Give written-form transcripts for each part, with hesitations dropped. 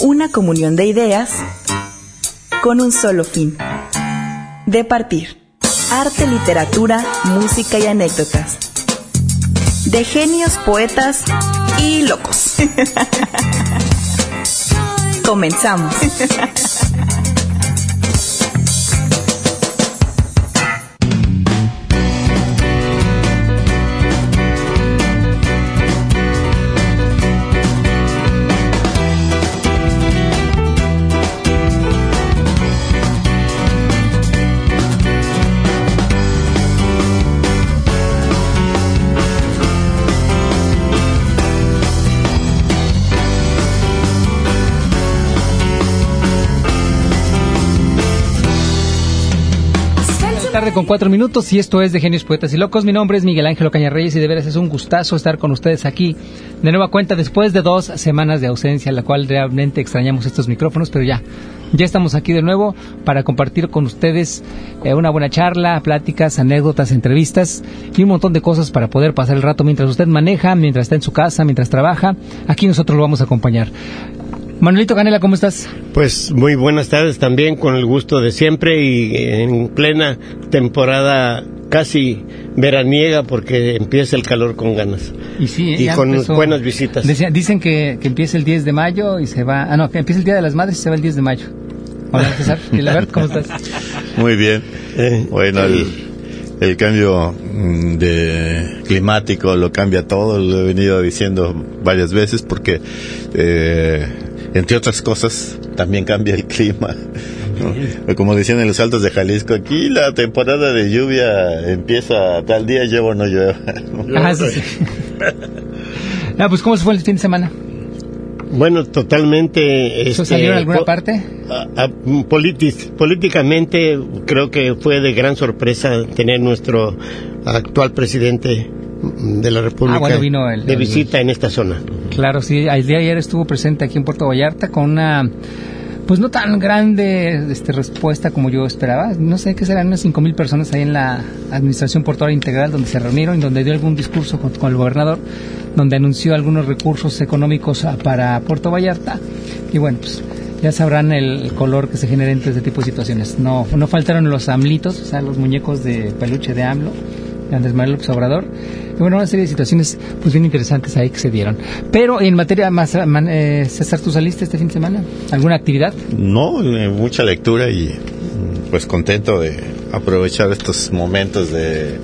Una comunión de ideas con un solo fin: departir. Arte, literatura, música y anécdotas. De genios, poetas y locos. Comenzamos. Tarde con 4 minutos y esto es de Genios, Poetas y Locos. Mi nombre es Miguel Ángel Ocaña Reyes y de veras es un gustazo estar con ustedes aquí de nueva cuenta después de 2 semanas de ausencia, la cual realmente extrañamos estos micrófonos, pero ya estamos aquí de nuevo para compartir con ustedes una buena charla, pláticas, anécdotas, entrevistas y un montón de cosas para poder pasar el rato mientras usted maneja, mientras está en su casa, mientras trabaja. Aquí nosotros lo vamos a acompañar. Manuelito Canela, ¿cómo estás? Pues muy buenas tardes también, con el gusto de siempre y en plena temporada casi veraniega porque empieza el calor con ganas. Y sí, y con buenas visitas. Dicen que empieza el 10 de mayo y se va... que empieza el Día de las Madres y se va el 10 de mayo. Hola, César. Gilbert, ¿cómo estás? Muy bien. Bueno, el cambio climático lo cambia todo, lo he venido diciendo varias veces porque... entre otras cosas, también cambia el clima, ¿no? Como decían en los Altos de Jalisco, aquí la temporada de lluvia empieza tal día, llueva o no llueva. Sí. Pues ¿cómo se fue el fin de semana? Bueno, totalmente... ¿Salió en alguna parte? Políticamente creo que fue de gran sorpresa tener nuestro actual presidente de la República vino de visita en esta zona. Claro, sí, el día de ayer estuvo presente aquí en Puerto Vallarta con una, pues no tan grande respuesta como yo esperaba. No sé qué serán, unas 5,000 personas ahí en la Administración Portuaria Integral, donde se reunieron y donde dio algún discurso con el gobernador, donde anunció algunos recursos económicos para Puerto Vallarta. Y bueno, pues ya sabrán el color que se genera entre este tipo de situaciones. No faltaron los AMLitos, o sea, los muñecos de peluche de AMLO, de Andrés Manuel López Obrador. Y bueno, una serie de situaciones pues bien interesantes ahí que se dieron. Pero en materia más, César, ¿tú saliste este fin de semana? ¿Alguna actividad? No, mucha lectura y pues contento de aprovechar estos momentos de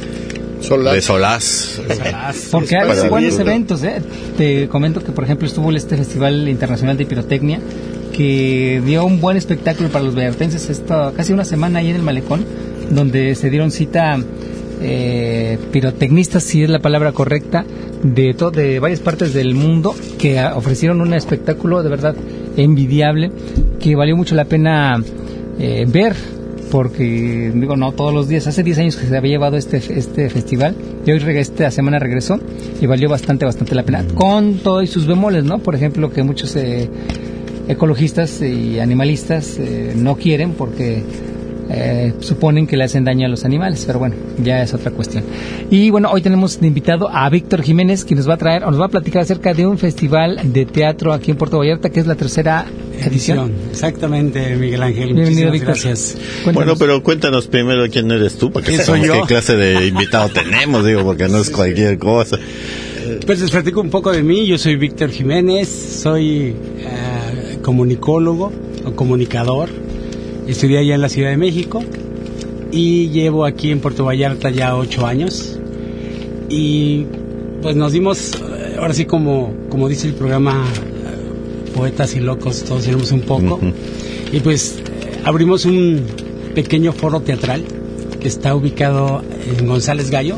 solaz. Porque hay buenos eventos, Te comento que, por ejemplo, estuvo este Festival Internacional de Pirotecnia, que dio un buen espectáculo para los vallartenses, casi una semana ahí en el Malecón, donde se dieron cita pirotecnistas, si es la palabra correcta, de varias partes del mundo, que ofrecieron un espectáculo de verdad envidiable, que valió mucho la pena ver, porque no todos los días. Hace 10 años que se había llevado este festival y hoy esta semana regresó y valió bastante la pena, con todos sus bemoles, ¿no? Por ejemplo, que muchos ecologistas y animalistas no quieren porque suponen que le hacen daño a los animales, pero bueno, ya es otra cuestión. Y bueno, hoy tenemos de invitado a Víctor Jiménez, que nos va a platicar acerca de un festival de teatro aquí en Puerto Vallarta, que es la 3ª edición. Exactamente, Miguel Ángel. Bienvenido, Víctor. Gracias. Cuéntanos. Bueno, pero cuéntanos primero quién eres tú, para que sepamos qué clase de invitado tenemos, porque no es cualquier cosa. Pues les platico un poco de mí. Yo soy Víctor Jiménez, soy comunicólogo o comunicador. Estudié allá en la Ciudad de México y llevo aquí en Puerto Vallarta ya 8 años. Y pues nos dimos, ahora sí como dice el programa, Poetas y Locos, todos tenemos un poco. Uh-huh. Y pues abrimos un pequeño foro teatral que está ubicado en González Gallo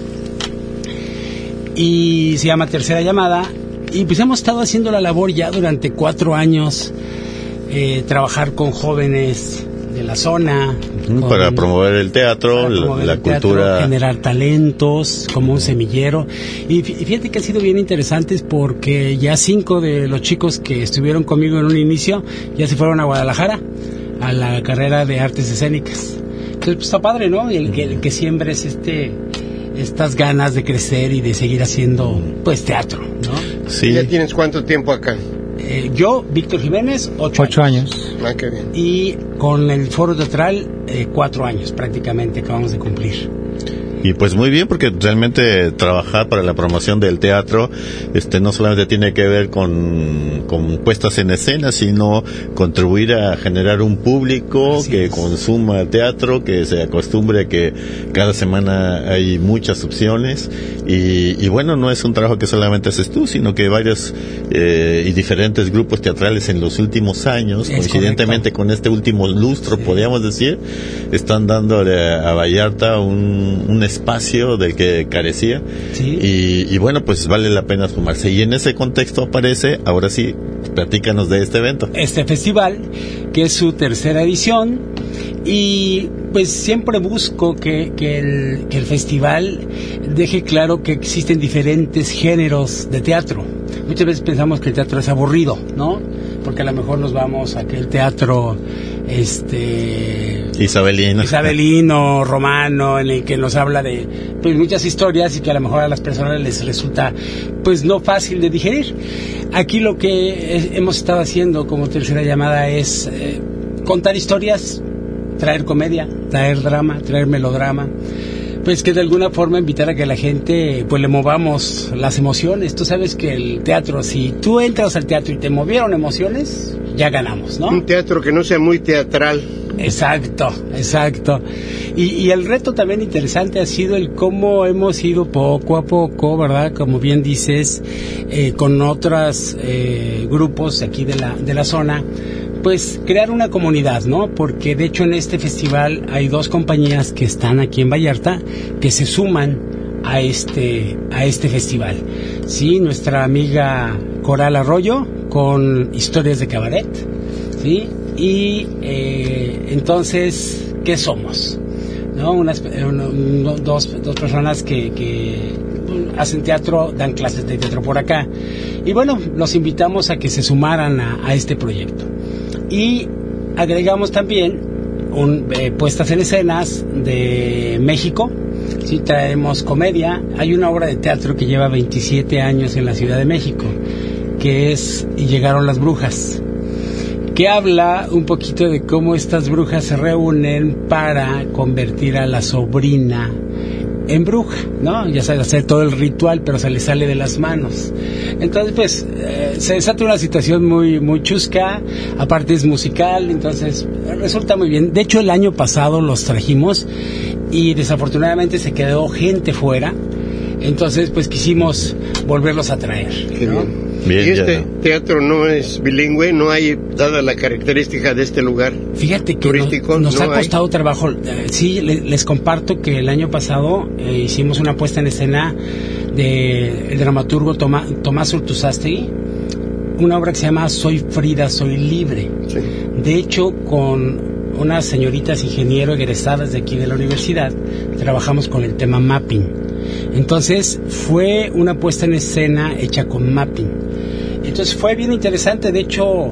y se llama Tercera Llamada. Y pues hemos estado haciendo la labor ya durante 4 años, trabajar con jóvenes de la zona para promover el teatro, la cultura, generar talentos como un semillero. Y fíjate que han sido bien interesantes porque ya 5 de los chicos que estuvieron conmigo en un inicio ya se fueron a Guadalajara a la carrera de artes escénicas. Entonces pues está padre, ¿no? El que siembres estas ganas de crecer y de seguir haciendo pues teatro, ¿no? Sí. ¿Ya tienes cuánto tiempo acá? Yo, Víctor Jiménez, 8 años. Ah, qué bien. Y con el Foro Teatral, 4 años prácticamente acabamos de cumplir. Y pues muy bien, porque realmente trabajar para la promoción del teatro no solamente tiene que ver con puestas en escena, sino contribuir a generar un público que consuma teatro, que se acostumbre a que cada semana hay muchas opciones. Y bueno, no es un trabajo que solamente haces tú, sino que varios y diferentes grupos teatrales en los últimos años, coincidentemente con este último lustro, podríamos decir, están dándole a Vallarta un espacio del que carecía. Y bueno, pues vale la pena sumarse. Y en ese contexto aparece, ahora sí, platícanos de este evento. Este festival, que es su tercera edición, y pues siempre busco que el festival deje claro que existen diferentes géneros de teatro. Muchas veces pensamos que el teatro es aburrido, ¿no? Porque a lo mejor nos vamos a aquel teatro isabelino, romano, en el que nos habla de pues muchas historias y que a lo mejor a las personas les resulta pues no fácil de digerir. Aquí lo que hemos estado haciendo como tercera llamada es contar historias, traer comedia, traer drama, traer melodrama, pues que de alguna forma invitar a que la gente pues le movamos las emociones. Tú sabes que el teatro, si tú entras al teatro y te movieron emociones, ya ganamos, ¿no? Un teatro que no sea muy teatral. Exacto. Y el reto también interesante ha sido el cómo hemos ido poco a poco, ¿verdad? Como bien dices, con otros grupos aquí de la zona, pues crear una comunidad, ¿no? Porque de hecho en este festival hay 2 compañías que están aquí en Vallarta que se suman a este festival. Sí, nuestra amiga Coral Arroyo con Historias de Cabaret, ¿sí? Y entonces, ¿qué somos? ¿No? Dos personas que hacen teatro, dan clases de teatro por acá. Y bueno, los invitamos a que se sumaran a este proyecto. Y agregamos también puestas en escenas de México. Sí, traemos comedia. Hay una obra de teatro que lleva 27 años en la Ciudad de México, que es Y llegaron las brujas, que habla un poquito de cómo estas brujas se reúnen para convertir a la sobrina en bruja, ¿no? Ya sabe hacer todo el ritual, pero se le sale de las manos. Entonces, pues, se desata una situación muy, muy chusca, aparte es musical, entonces resulta muy bien. De hecho, el año pasado los trajimos y desafortunadamente se quedó gente fuera, entonces, pues, quisimos volverlos a traer, ¿no? Bien, y teatro no es bilingüe, no hay, dada la característica de este lugar. Fíjate que turístico, nos ha costado trabajo. Sí, les comparto que el año pasado hicimos una puesta en escena del dramaturgo Tomás Urtuzástegui, una obra que se llama Soy Frida, soy libre. Sí. De hecho, con unas señoritas ingeniero egresadas de aquí de la universidad, trabajamos con el tema mapping. Entonces fue una puesta en escena hecha con mapping. Entonces fue bien interesante. De hecho,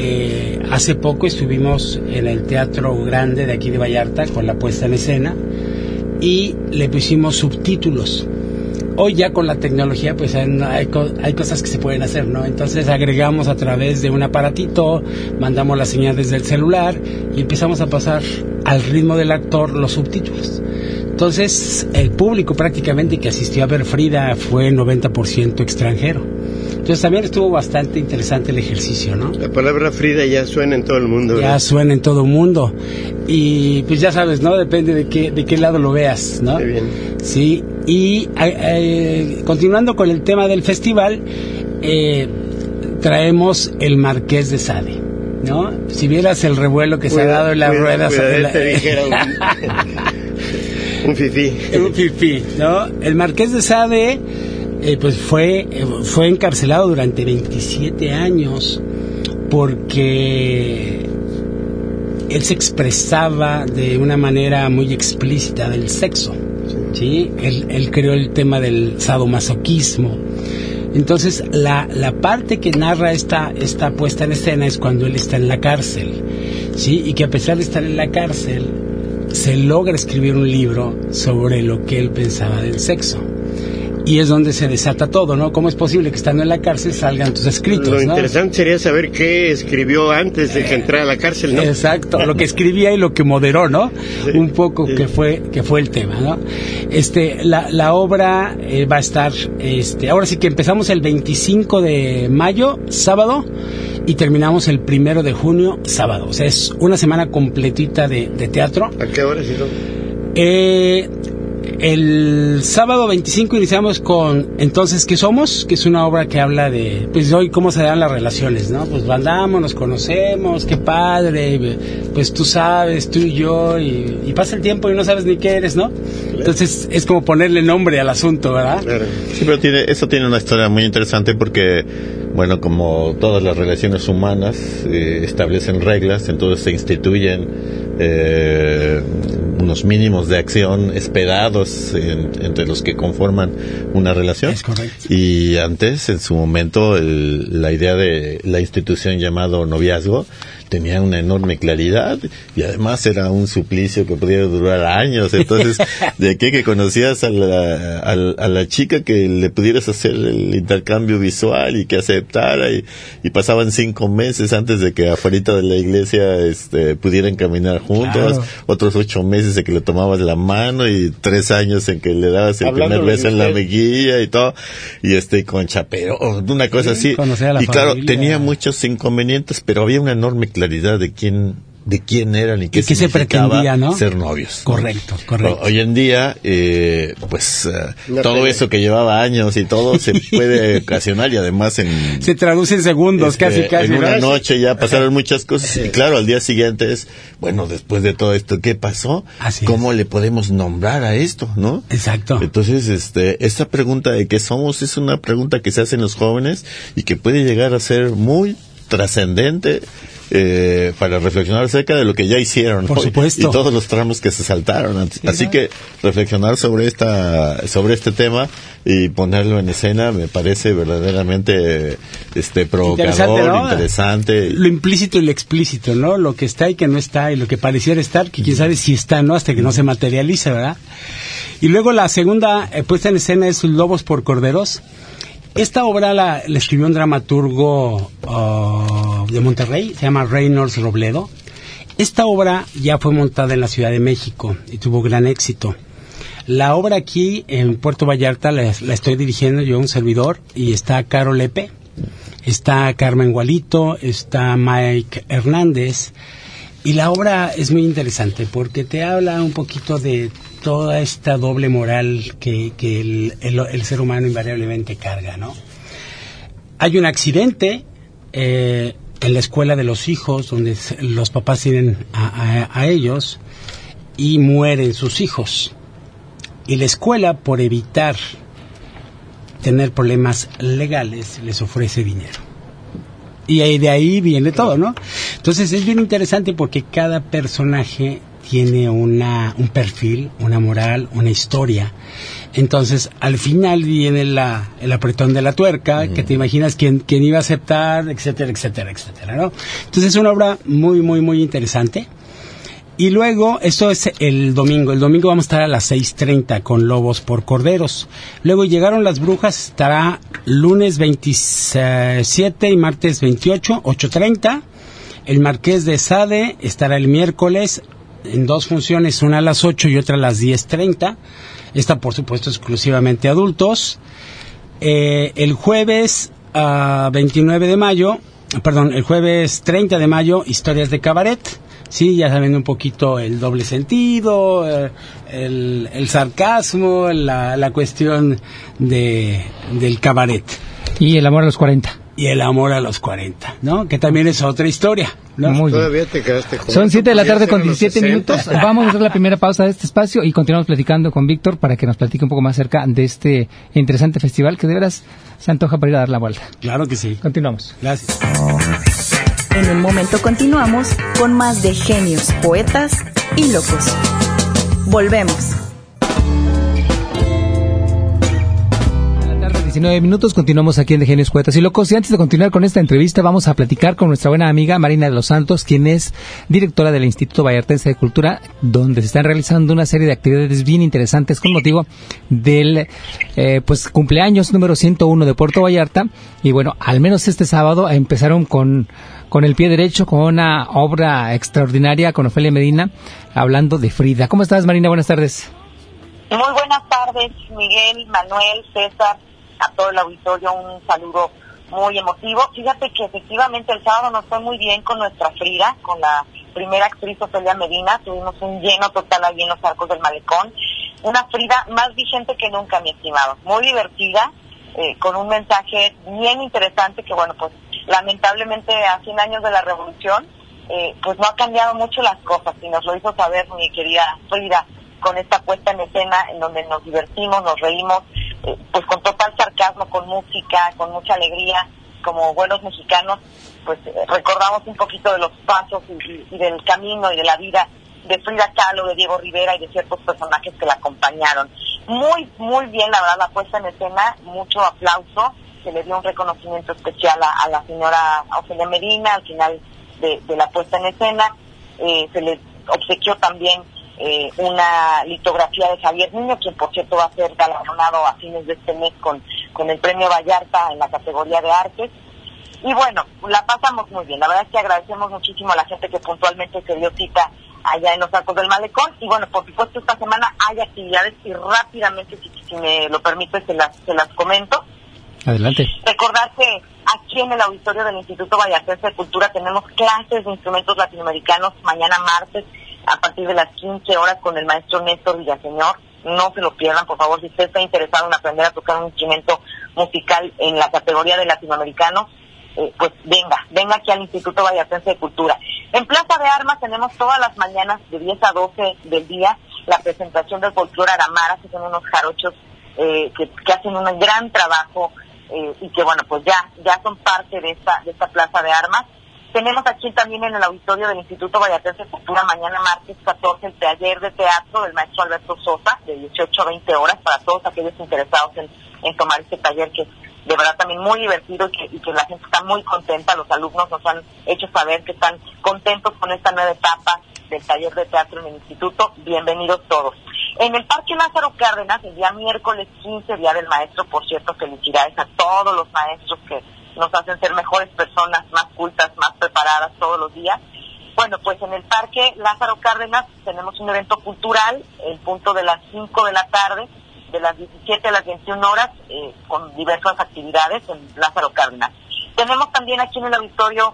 hace poco estuvimos en el Teatro Grande de aquí de Vallarta con la puesta en escena y le pusimos subtítulos. Hoy ya con la tecnología pues hay cosas que se pueden hacer, ¿no? Entonces agregamos a través de un aparatito, mandamos la señal desde el celular y empezamos a pasar al ritmo del actor los subtítulos. Entonces el público prácticamente que asistió a ver Frida fue 90% extranjero. Entonces también estuvo bastante interesante el ejercicio, ¿no? La palabra Frida ya suena en todo el mundo, ¿verdad? Ya suena en todo el mundo. Y pues ya sabes, ¿no? Depende de qué lado lo veas, ¿no? Muy bien. Sí, y continuando con el tema del festival, traemos el Marqués de Sade, ¿no? Si vieras el revuelo que se ha dado en las ruedas... te dijera un fifí. Un fifí, ¿no? El Marqués de Sade... pues fue encarcelado durante 27 años porque él se expresaba de una manera muy explícita del sexo, ¿sí? Él creó el tema del sadomasoquismo. Entonces la parte que narra esta puesta en escena es cuando él está en la cárcel, ¿sí? Y que a pesar de estar en la cárcel se logra escribir un libro sobre lo que él pensaba del sexo. y es donde se desata todo, ¿no? ¿Cómo es posible que estando en la cárcel salgan tus escritos? Lo ¿no? interesante sería saber qué escribió antes de que entrara a la cárcel, ¿no? Exacto, lo que escribía y lo que moderó, ¿no? Sí, un poco sí. que fue el tema, ¿no? La obra va a estar, ahora sí que empezamos el 25 de mayo, sábado, y terminamos el 1 de junio, sábado. O sea, es una semana completita de teatro. ¿A qué hora, si no? El sábado 25 iniciamos con Entonces, ¿qué somos? Que es una obra que habla de, pues hoy cómo se dan las relaciones, ¿no? Pues andamos, nos conocemos, qué padre, pues tú sabes, tú y yo, y pasa el tiempo y no sabes ni qué eres, ¿no? Entonces es como ponerle nombre al asunto, ¿verdad? Claro. Sí, pero eso tiene una historia muy interesante porque, bueno, como todas las relaciones humanas establecen reglas, entonces se instituyen unos mínimos de acción esperados entre los que conforman una relación. Es correcto. Y antes, en su momento, la idea de la institución llamado noviazgo tenía una enorme claridad y además era un suplicio que podía durar años. Entonces, de aquí que conocías a la chica, que le pudieras hacer el intercambio visual y que aceptara, y pasaban 5 meses antes de que afuera de la iglesia pudieran caminar juntos, Claro. otros 8 meses en que le tomabas la mano y 3 años en que le dabas el Hablando primer beso de en la usted. mejilla y todo, y con chaperón, una cosa así. Conocer a la Y claro, familia. tenía muchos inconvenientes, pero había una enorme claridad de quién eran y qué qué se significaba pretendía, ¿no? ser novios. Correcto. Hoy en día, todo eso que llevaba años y todo se puede ocasionar, y además Se traduce en segundos, casi. en una ¿verdad? noche ya pasaron muchas cosas, y claro, al día siguiente es, bueno, después de todo esto, ¿qué pasó? Así ¿Cómo le podemos nombrar a esto, no? Exacto. Entonces, esta pregunta de qué somos es una pregunta que se hacen los jóvenes y que puede llegar a ser muy trascendente para reflexionar acerca de lo que ya hicieron, Por ¿no? supuesto. Y todos los tramos que se saltaron. Así que reflexionar sobre este tema y ponerlo en escena me parece verdaderamente provocador, interesante. Lo implícito y lo explícito, ¿no? Lo que está y que no está, y lo que pareciera estar, que quién sabe si está, ¿no? Hasta que no se materializa, ¿verdad? Y luego la segunda puesta en escena es Lobos por Corderos. Esta obra la escribió un dramaturgo de Monterrey, se llama Reynolds Robledo. Esta obra ya fue montada en la Ciudad de México y tuvo gran éxito. La obra aquí en Puerto Vallarta la estoy dirigiendo yo, un servidor, y está Caro Lepe, está Carmen Gualito, está Mike Hernández, y la obra es muy interesante porque te habla un poquito de toda esta doble moral que el ser humano invariablemente carga, ¿no? Hay un accidente en la escuela de los hijos, donde los papás tienen a ellos, y mueren sus hijos. Y la escuela, por evitar tener problemas legales, les ofrece dinero. Y de ahí viene todo, ¿no? Entonces es bien interesante porque cada personaje tiene un perfil, una moral, una historia. Entonces, al final viene el apretón de la tuerca, que te imaginas quién iba a aceptar, etcétera, etcétera, etcétera, ¿no? Entonces es una obra muy, muy, muy interesante. Y luego, esto es el domingo. El domingo vamos a estar a las 6:30 con Lobos por Corderos. Luego Llegaron las Brujas, estará lunes 27 y martes 28, 8:30. El Marqués de Sade estará el miércoles en 2 funciones, una a las 8 y otra a las 10:30. Esta, por supuesto, exclusivamente adultos. El jueves 29 de mayo, el jueves 30 de mayo, Historias de Cabaret. Sí, ya saben un poquito el doble sentido, el sarcasmo, la cuestión del cabaret. Y el amor a los 40. Y el amor a los 40, ¿no? Que también es otra historia, ¿no? Muy bien. Todavía te quedaste joven. Son 7 de la Podías tarde con ser a los 17 60. minutos. Vamos a hacer la primera pausa de este espacio y continuamos platicando con Víctor para que nos platique un poco más acerca de este interesante festival que de veras se antoja para ir a dar la vuelta. Claro que sí. Continuamos. Gracias. En un momento continuamos con más de Genios, Poetas y Locos. Volvemos. 19 minutos, continuamos aquí en De Genios, Poetas y Locos. Y antes de continuar con esta entrevista, vamos a platicar con nuestra buena amiga Marina de los Santos, quien es directora del Instituto Vallartense de Cultura, donde se están realizando una serie de actividades bien interesantes con motivo del pues cumpleaños número 101 de Puerto Vallarta. Y bueno, al menos este sábado empezaron con el pie derecho, con una obra extraordinaria con Ofelia Medina, hablando de Frida. ¿Cómo estás, Marina? Buenas tardes. Muy buenas tardes, Miguel, Manuel, César, a todo el auditorio, un saludo muy emotivo. Fíjate que efectivamente el sábado nos fue muy bien con nuestra Frida, con la primera actriz Ofelia Medina. Tuvimos un lleno total allí en los Arcos del Malecón. Una Frida más vigente que nunca, mi estimado. Muy divertida, con un mensaje bien interesante que, bueno, pues lamentablemente a 100 años de la Revolución, pues no ha cambiado mucho las cosas, y nos lo hizo saber mi querida Frida con esta puesta en escena en donde nos divertimos, nos reímos, pues con total sarcasmo, con música, con mucha alegría, como buenos mexicanos, pues recordamos un poquito de los pasos y del camino y de la vida de Frida Kahlo, de Diego Rivera y de ciertos personajes que la acompañaron. Muy, muy bien, la verdad, la puesta en escena, mucho aplauso, se le dio un reconocimiento especial a la señora Ofelia Medina al final de la puesta en escena. Se le obsequió también una litografía de Javier Niño, quien por cierto va a ser galardonado a fines de este mes con el premio Vallarta en la categoría de artes. Y bueno, la pasamos muy bien. La verdad es que agradecemos muchísimo a la gente que puntualmente se dio cita allá en los Arcos del Malecón. Y bueno, por supuesto esta semana hay actividades y rápidamente, si me lo permite, se las comento. Adelante. Recordar que aquí en el auditorio del Instituto Vallartense de Cultura tenemos clases de instrumentos latinoamericanos mañana martes a partir de las 15 horas con el maestro Néstor Villaseñor. No se lo pierdan, por favor. Si usted está interesado en aprender a tocar un instrumento musical en la categoría de latinoamericano, pues venga aquí al Instituto Vallartense de Cultura. En Plaza de Armas tenemos todas las mañanas de 10 a 12 del día la presentación del folclore Aramara, que son unos jarochos que hacen un gran trabajo y que bueno, pues ya son parte de esta Plaza de Armas. Tenemos aquí también en el auditorio del Instituto Vallartense de Cultura mañana martes 14 el taller de teatro del maestro Alberto Sosa de 18 a 20 horas para todos aquellos interesados en tomar este taller, que es de verdad también muy divertido y que la gente está muy contenta. Los alumnos nos han hecho saber que están contentos con esta nueva etapa del taller de teatro en el instituto. Bienvenidos todos. En el Parque Lázaro Cárdenas, el día miércoles 15, Día del Maestro, por cierto, felicidades a todos los maestros que nos hacen ser mejores personas, más cultas, más preparadas todos los días. Bueno, pues en el Parque Lázaro Cárdenas tenemos un evento cultural, el punto de las 5 de la tarde, de las 17 a las 21 horas, con diversas actividades en Lázaro Cárdenas. Tenemos también aquí en el auditorio,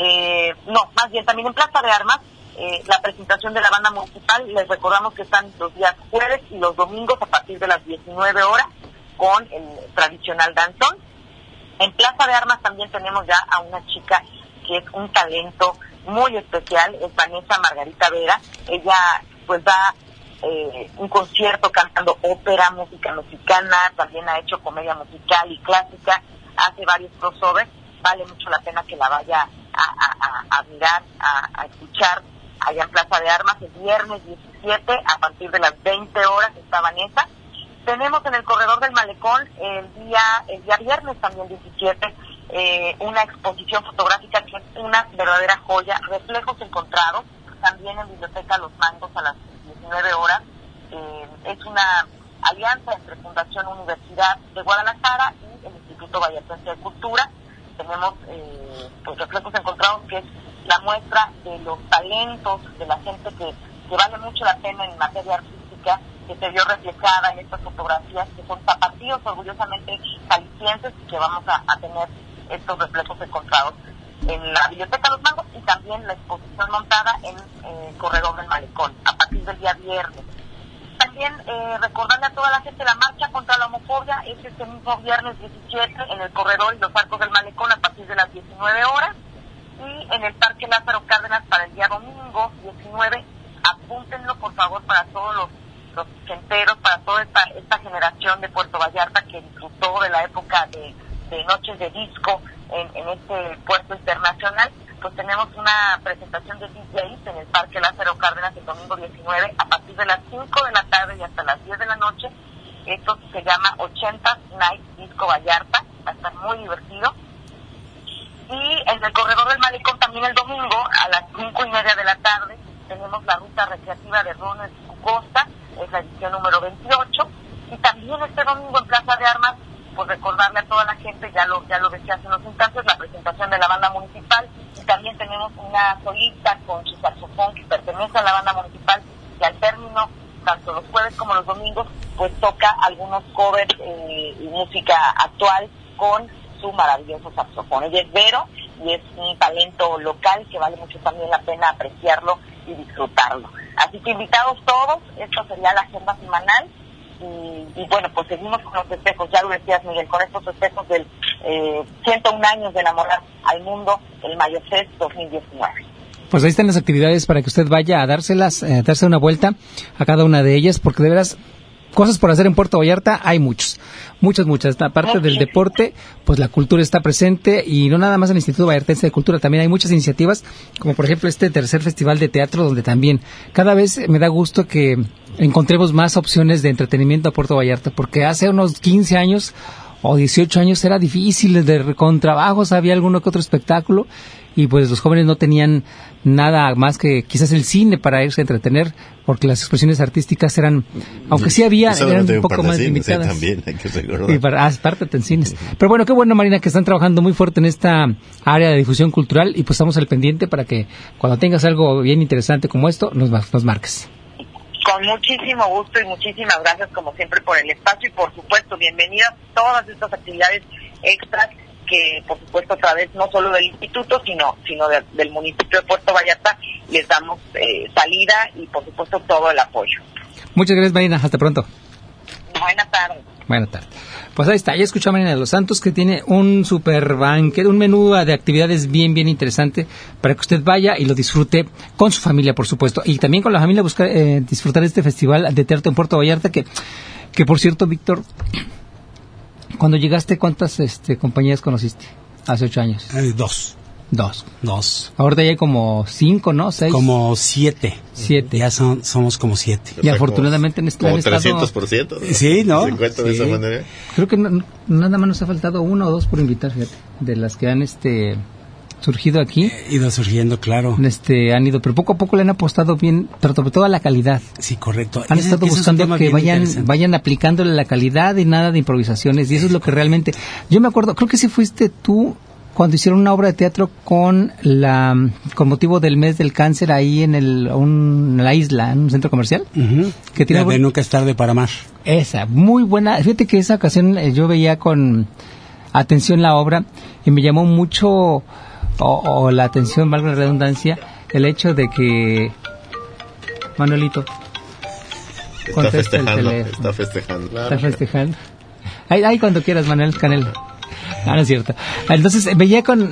también en Plaza de Armas, la presentación de la banda municipal. Les recordamos que están los días jueves y los domingos a partir de las 19 horas con el tradicional danzón. En Plaza de Armas también tenemos ya a una chica que es un talento muy especial, es Vanessa Margarita Vera. Ella pues da un concierto cantando ópera, música mexicana, también ha hecho comedia musical y clásica, hace varios crossovers. Vale mucho la pena que la vaya a mirar, a escuchar allá en Plaza de Armas el viernes 17 a partir de las 20 horas está Vanessa. Tenemos en el Corredor del Malecón el día viernes también 17 una exposición fotográfica que es una verdadera joya, Reflejos Encontrados, también en Biblioteca Los Mangos a las 19 horas. Es una alianza entre Fundación Universidad de Guadalajara y el Instituto Vallartense de Cultura. Tenemos pues Reflejos Encontrados, que es la muestra de los talentos de la gente que vale mucho la pena en materia artística, que se vio reflejada en estas fotografías, que son tapatíos orgullosamente jaliscienses, y que vamos a tener estos reflejos encontrados en la Biblioteca Los Mangos, y también la exposición montada en el Corredor del Malecón a partir del día viernes. También recordarle a toda la gente la marcha contra la homofobia es este mismo viernes 17 en el Corredor y los Arcos del Malecón a partir de las 19 horas, y en el Parque Lázaro Cárdenas para el día domingo 19. Apúntenlo por favor para todos los genteros, para toda esta generación de Puerto Vallarta que disfrutó de la época de noches de disco en este puerto internacional. Pues tenemos una presentación de DJs en el Parque Lázaro Cárdenas el domingo 19 a partir de las 5 de la tarde y hasta las 10 de la noche. Esto se llama 80s Night Disco Zoológico Vallarta, va a estar muy divertido. Y en el corredor del Malecón también el domingo a las 5:30 de la tarde tenemos la ruta recreativa de Runners Costa, es la edición número 28. Y también este domingo en Plaza de Armas, pues recordarle a toda la gente, ya lo decía hace unos instantes, la presentación de la banda municipal. Y también tenemos una solista con su saxofón que pertenece a la banda municipal, que al término, tanto los jueves como los domingos, pues toca algunos covers y música actual con su maravilloso saxofón. Ella es Vero y es un talento local que vale mucho también la pena apreciarlo y disfrutarlo. Así que invitados todos, esto sería la agenda semanal. Y bueno, pues seguimos con los festejos, ya lo decías, Miguel, con estos festejos del 101 años de enamorar al mundo, el Mayofest 2019. Pues ahí están las actividades para que usted vaya a darse una vuelta a cada una de ellas, porque de veras, cosas por hacer en Puerto Vallarta hay muchas. Aparte del deporte, pues la cultura está presente, y no nada más el Instituto Vallartense de Cultura, también hay muchas iniciativas, como por ejemplo este tercer festival de teatro, donde también cada vez me da gusto que encontremos más opciones de entretenimiento a Puerto Vallarta, porque hace unos 15 años o 18 años era difícil, con trabajos había alguno que otro espectáculo, y pues los jóvenes no tenían nada más que quizás el cine para irse a entretener, porque las expresiones artísticas eran, aunque sí había, eran un poco más limitadas. También hay que recordar. Y aparte en cines. Pero bueno, qué bueno, Marina, que están trabajando muy fuerte en esta área de difusión cultural, y pues estamos al pendiente para que cuando tengas algo bien interesante como esto, nos marques. Con muchísimo gusto y muchísimas gracias como siempre por el espacio, y por supuesto bienvenidas todas estas actividades extras que por supuesto a través no solo del instituto sino del municipio de Puerto Vallarta les damos salida y por supuesto todo el apoyo. Muchas gracias, Marina, hasta pronto. Buenas tardes. Buenas tardes. Pues ahí está, ya escuchó a Marina de los Santos, que tiene un super banquete, un menú de actividades bien interesante para que usted vaya y lo disfrute con su familia, por supuesto, y también con la familia disfrutar de este festival de teatro en Puerto Vallarta, que por cierto, Víctor, cuando llegaste, ¿cuántas compañías conociste hace 8 años? 2. Ahorita ya hay como 5, ¿no? 6. Como 7. Ya somos como 7. Y afortunadamente en este como estado... 300%. Sí, ¿no? ¿Se encuentra de esa manera? Creo que nada más nos ha faltado 1 o 2 por invitar, fíjate, de las que han surgido aquí. Ido surgiendo, claro. Han ido, pero poco a poco le han apostado bien, pero sobre todo a la calidad. Sí, correcto. Han estado buscando que vayan aplicándole la calidad y nada de improvisaciones, y eso es lo que realmente... Yo me acuerdo, creo que sí fuiste tú cuando hicieron una obra de teatro con motivo del mes del cáncer ahí en la isla, en un centro comercial. Uh-huh. Que tiene de Nunca es tarde para amar. Esa, muy buena. Fíjate que esa ocasión yo veía con atención la obra y me llamó mucho o la atención, valga la redundancia, el hecho de que Manuelito está festejando. Está festejando. Ay, cuando quieras, Manuel Canela. No es cierto. Entonces veía con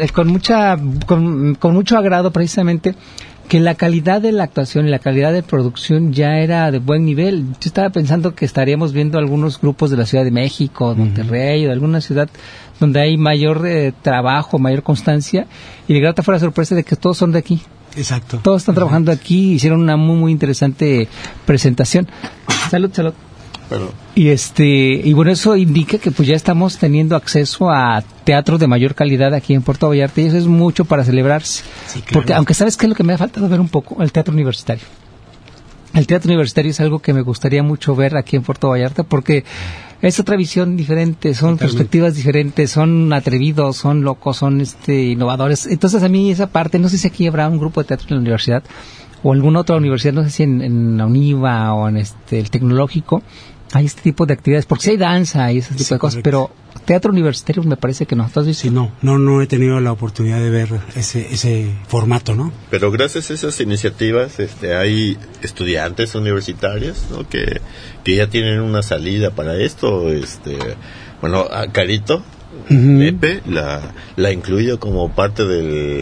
mucho agrado precisamente que la calidad de la actuación y la calidad de producción ya era de buen nivel. Yo estaba pensando que estaríamos viendo algunos grupos de la Ciudad de México, Monterrey, o de alguna ciudad donde hay mayor trabajo, mayor constancia, y de grata fue la sorpresa de que todos son de aquí. Exacto. Todos están trabajando aquí, hicieron una muy interesante presentación. Salud. Perdón. Y bueno, eso indica que pues ya estamos teniendo acceso a teatro de mayor calidad aquí en Puerto Vallarta, y eso es mucho para celebrarse. Sí, claro. Porque aunque sabes que es lo que me ha faltado ver un poco, el teatro universitario. El teatro universitario es alro que me gustaría mucho ver aquí en Puerto Vallarta, porque es otra visión diferente, son perspectivas diferentes, son atrevidos, son locos, son innovadores. Entonces a mí esa parte, no sé si aquí habrá un grupo de teatro en la universidad o alguna otra universidad, no sé si en la UNIVA o en el Tecnológico hay este tipo de actividades, porque sí hay danza y ese tipo de cosas, pero teatro universitario me parece que no. Entonces, sí, no he tenido la oportunidad de ver ese formato, ¿no? Pero gracias a esas iniciativas hay estudiantes universitarios, ¿no? que ya tienen una salida para esto. Bueno, a Carito, Pepe, la incluyo como parte del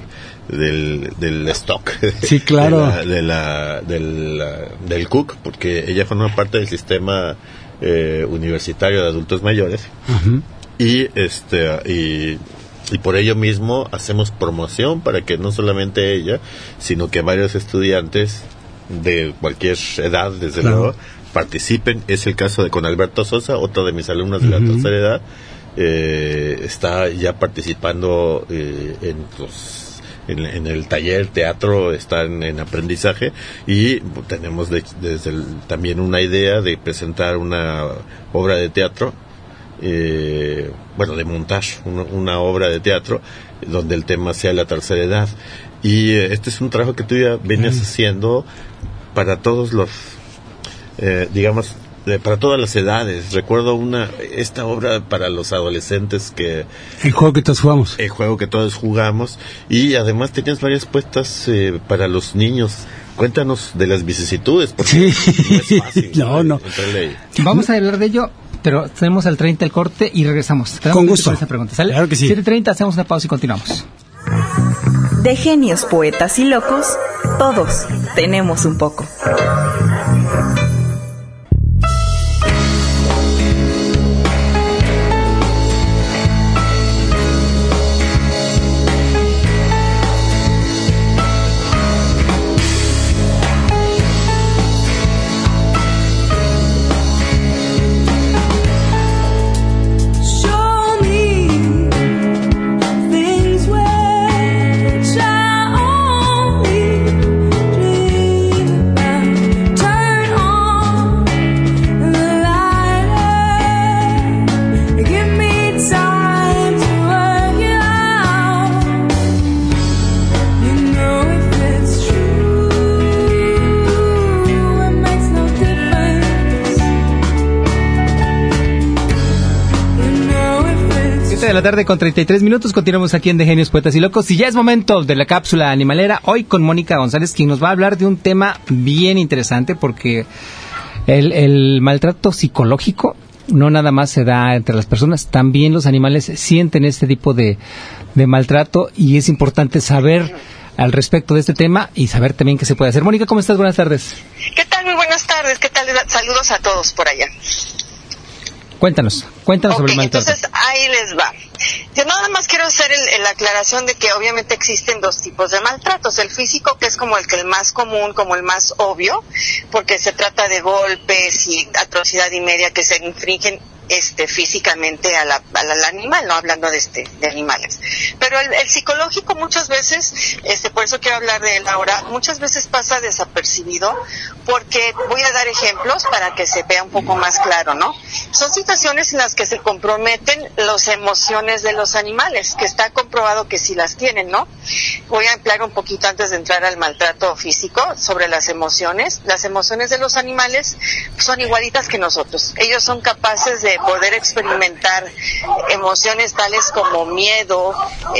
stock. Sí, claro. del CUC, porque ella forma parte del sistema universitario de adultos mayores. Uh-huh. Y por ello mismo hacemos promoción para que no solamente ella, sino que varios estudiantes de cualquier edad, desde luego, participen. Es el caso de con Alberto Sosa, otro de mis alumnos de la tercera edad, está ya participando en el taller teatro, están en aprendizaje, y tenemos también una idea de presentar una obra de teatro, de montar una obra de teatro donde el tema sea la tercera edad. Y este es un trabajo que tú ya venías haciendo para todos los, para todas las edades. Recuerdo esta obra para los adolescentes El juego que todos jugamos. El juego que todos jugamos. Y además tenías varias puestas para los niños. Cuéntanos de las vicisitudes, porque sí. No es fácil. No. Vamos a hablar de ello, pero tenemos al 30 el corte y regresamos. Con gusto. Esa pregunta, ¿sale? Claro que sí. 7:30, hacemos una pausa y continuamos. De genios, poetas y locos, todos tenemos un poco. De la tarde con 33 minutos, continuamos aquí en De Genios, Poetas y Locos, y ya es momento de la cápsula animalera, hoy con Mónica González, quien nos va a hablar de un tema bien interesante, porque el maltrato psicológico no nada más se da entre las personas, también los animales sienten este tipo de maltrato, y es importante saber al respecto de este tema y saber también qué se puede hacer. Mónica, ¿cómo estás? Buenas tardes. ¿Qué tal? Muy buenas tardes. ¿Qué tal? Saludos a todos por allá. Cuéntanos sobre el maltrato. Entonces ahí les va. Yo nada más quiero hacer la aclaración de que obviamente existen dos tipos de maltratos. El físico, que es como el más común, como el más obvio, porque se trata de golpes y atrocidad y media que se infringen físicamente al animal, no hablando de animales. Pero el psicológico muchas veces, por eso quiero hablar de él ahora, muchas veces pasa desapercibido, porque voy a dar ejemplos para que se vea un poco más claro, ¿no? Son situaciones en las que se comprometen las emociones de los animales, que está comprobado que sí las tienen, ¿no? Voy a emplear un poquito antes de entrar al maltrato físico sobre las emociones. Las emociones de los animales son igualitas que nosotros. Ellos son capaces de poder experimentar emociones tales como miedo,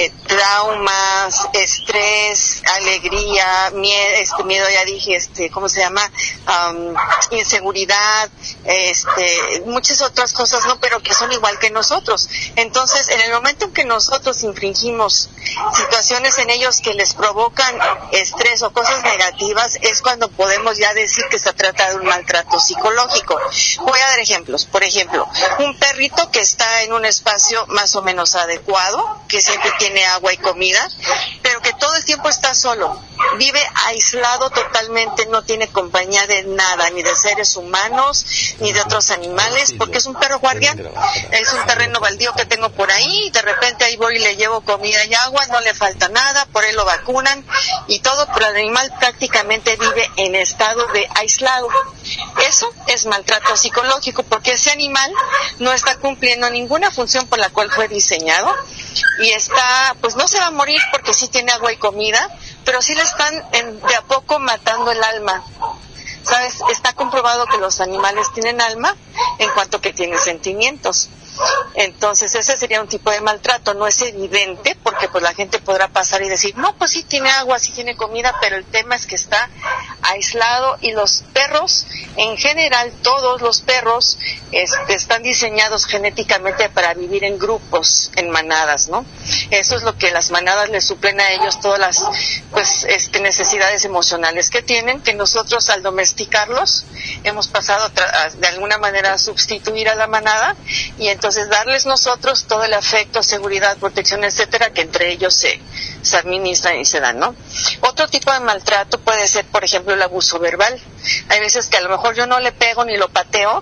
traumas, estrés, alegría, miedo ya dije, ¿cómo se llama? Inseguridad, muchas otras cosas, ¿no? Pero que son igual que nosotros. Entonces, en el momento en que nosotros infringimos situaciones en ellos que les provocan estrés o cosas negativas, es cuando podemos ya decir que se trata de un maltrato psicológico. Voy a dar ejemplos. Por ejemplo, un perrito que está en un espacio más o menos adecuado, que siempre tiene agua y comida, pero que todo el tiempo está solo, vive aislado totalmente, no tiene compañía de nada, ni de seres humanos, ni de otros animales, porque es un perro guardián. Es un terreno baldío que tengo por ahí, y de repente ahí voy y le llevo comida y agua, no le falta nada, por él lo vacunan y todo, pero el animal prácticamente vive en estado de aislado. Eso es maltrato psicológico, porque ese animal no está cumpliendo ninguna función por la cual fue diseñado, y pues no se va a morir porque sí tiene agua y comida, pero sí le están de a poco matando el alma. ¿Sabes? Está comprobado que los animales tienen alma en cuanto que tienen sentimientos. Entonces ese sería un tipo de maltrato. No es evidente, porque pues la gente podrá pasar y decir, no, pues sí tiene agua, sí tiene comida, pero el tema es que está aislado. Y los perros, en general, todos los perros están diseñados genéticamente para vivir en grupos, en manadas, ¿no? Eso es lo que las manadas les suplen a ellos, todas las necesidades emocionales que tienen, que nosotros al domesticarlos hemos pasado de alguna manera a sustituir a la manada, y entonces darles nosotros todo el afecto, seguridad, protección, etcétera, que entre ellos se administran y se dan, ¿no? Otro tipo de maltrato puede ser, por ejemplo, el abuso verbal. Hay veces que a lo mejor yo no le pego ni lo pateo,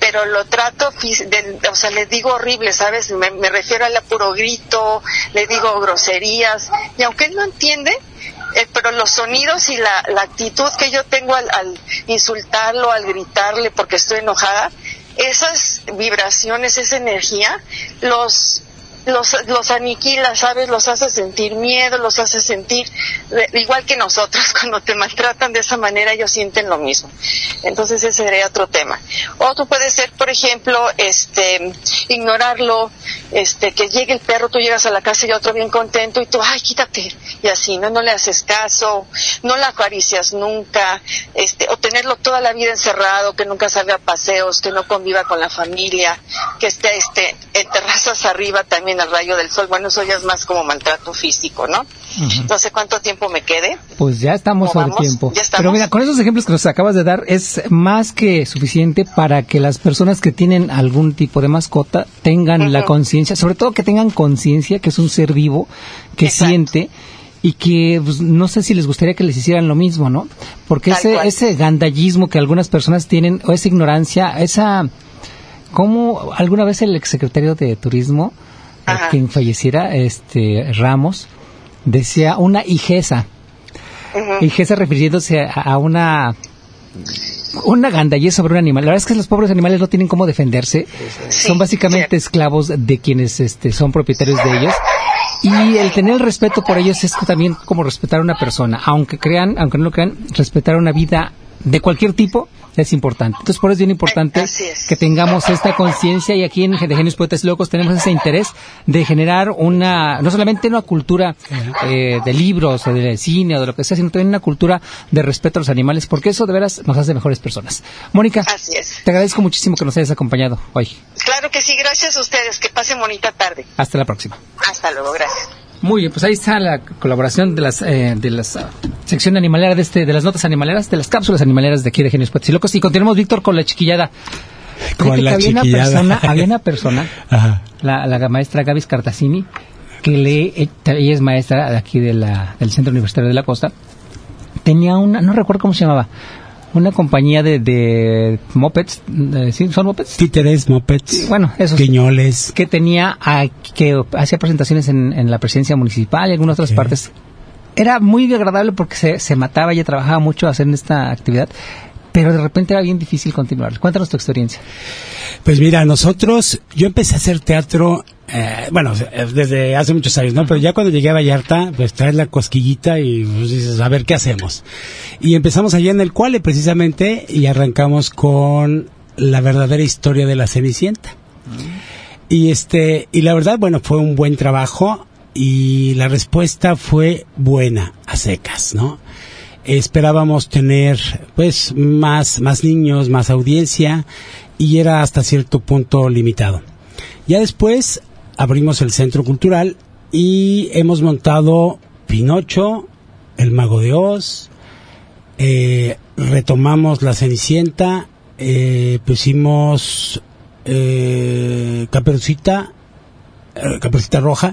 pero lo trato, o sea, le digo horrible, ¿sabes? Me refiero al puro grito, le digo groserías, y aunque él no entiende, pero los sonidos y la actitud que yo tengo al insultarlo, al gritarle porque estoy enojada, esas vibraciones, esa energía, los aniquila, ¿sabes? Los hace sentir miedo, los hace sentir igual que nosotros. Cuando te maltratan de esa manera, ellos sienten lo mismo. Entonces ese sería otro tema. Otro puede ser, por ejemplo, ignorarlo, que llegue el perro, tú llegas a la casa y otro bien contento y tú, ay, quítate, y así, no le haces caso, no la acaricias nunca, o tenerlo toda la vida encerrado, que nunca salga a paseos, que no conviva con la familia, que esté en terrazas arriba también al rayo del sol. Bueno, eso ya es más como maltrato físico, ¿no? Uh-huh. No sé cuánto tiempo me quede. Pues ya estamos sobre tiempo. Pero mira, con esos ejemplos que nos acabas de dar es más que suficiente para que las personas que tienen algún tipo de mascota tengan la conciencia, sobre todo que tengan conciencia que es un ser vivo que siente y que pues, no sé si les gustaría que les hicieran lo mismo, ¿no? Porque ese gandallismo que algunas personas tienen, o esa ignorancia, como alguna vez el exsecretario de Turismo, quien falleciera, Ramos, decía una hijeza. Hijeza refiriéndose a una gandallez sobre un animal. La verdad es que los pobres animales no tienen cómo defenderse. Sí, son básicamente esclavos de quienes son propietarios de ellos. Y el tener el respeto por ellos es también como respetar a una persona. Aunque no lo crean, respetar una vida de cualquier tipo es importante. Entonces, por eso es bien importante que tengamos esta conciencia, y aquí en De Genios, Poetas y Locos tenemos ese interés de generar no solamente una cultura de libros o de cine o de lo que sea, sino también una cultura de respeto a los animales, porque eso de veras nos hace mejores personas. Mónica, te agradezco muchísimo que nos hayas acompañado hoy. Claro que sí, gracias a ustedes, que pasen bonita tarde. Hasta la próxima. Hasta luego, gracias. Muy bien, pues ahí está la colaboración de las sección animalera de las notas animaleras, de las cápsulas animaleras de aquí de Genios, Poetas y Locos. Y continuamos, Víctor, con la chiquillada. Había una persona, la maestra Gaby Scartazzini, que ella es maestra de aquí del Centro Universitario de la Costa. Tenía no recuerdo cómo se llamaba, una compañía de mopeds, ¿sí? ¿Son mopeds? Títeres, mopeds, sí, bueno, esos guiñoles. Que que hacía presentaciones en la presidencia municipal y en algunas otras partes. Era muy agradable porque se mataba, ella trabajaba mucho haciendo esta actividad, pero de repente era bien difícil continuar. Cuéntanos tu experiencia. Pues mira, yo empecé a hacer teatro, desde hace muchos años, ¿no? Pero ya cuando llegué a Vallarta, pues traes la cosquillita y pues, dices, a ver, ¿qué hacemos? Y empezamos allá en el Cuale, precisamente, y arrancamos con la verdadera historia de la Cenicienta. Y la verdad, bueno, fue un buen trabajo y la respuesta fue buena, a secas, ¿no? Esperábamos tener, pues, más niños, más audiencia, y era hasta cierto punto limitado. Ya después abrimos el Centro Cultural y hemos montado Pinocho, El Mago de Oz, retomamos La Cenicienta, pusimos Caperucita Roja,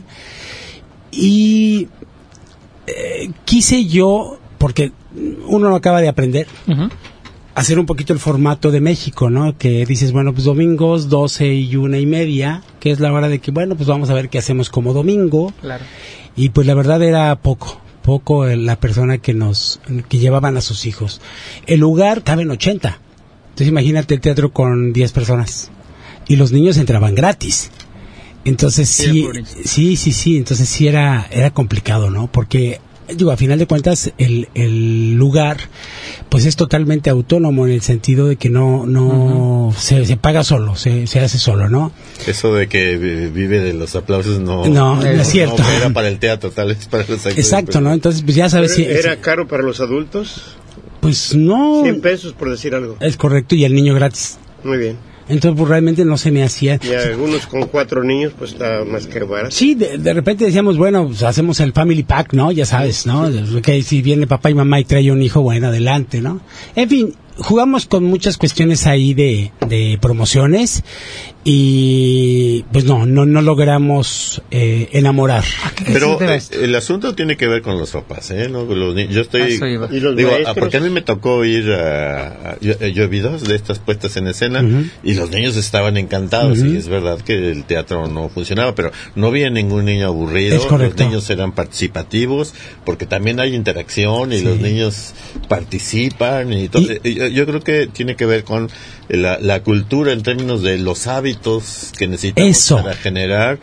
y quise yo, porque uno lo acaba de aprender, hacer un poquito el formato de México, ¿no? Que dices, bueno, pues domingos 12 y 1:30, que es la hora de que, bueno, pues vamos a ver qué hacemos como domingo. Claro. Y pues la verdad era poco la persona que llevaban a sus hijos. El lugar caben 80. Entonces imagínate el teatro con 10 personas. Y los niños entraban gratis. Entonces sí, entonces sí era complicado, ¿no? Porque a final de cuentas el lugar pues es totalmente autónomo, en el sentido de que no se paga solo, se hace solo, ¿no? Eso de que vive de los aplausos no es cierto. No era para el teatro, tal vez para los actores. Exacto, ¿no? Entonces pues ya sabes si ¿era caro para los adultos? Pues no. 100 pesos por decir algo. Es correcto, y el niño gratis. Muy bien. Entonces pues realmente no se me hacía. Y algunos con 4 niños pues está más que barato. Sí, de repente decíamos, bueno, pues hacemos el family pack, ¿no? Ya sabes, ¿no? Sí. Que si viene papá y mamá y trae un hijo, bueno, adelante, ¿no? En fin, jugamos con muchas cuestiones ahí de promociones y pues no logramos enamorar. Pero el asunto tiene que ver con los papás, ¿no? Yo estoy... ¿Y los digo, maestros? porque a mí me tocó ir yo vi 2 de estas puestas en escena y los niños estaban encantados y es verdad que el teatro no funcionaba, pero no había ningún niño aburrido. Es correcto. Los niños eran participativos porque también hay interacción y los niños participan y todo. Yo creo que tiene que ver con la cultura en términos de los hábitos que necesitamos para generar